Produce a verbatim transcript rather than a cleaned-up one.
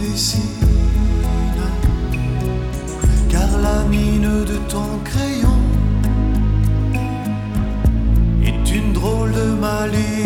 dessine, car la mine de ton crayon est une drôle de malice.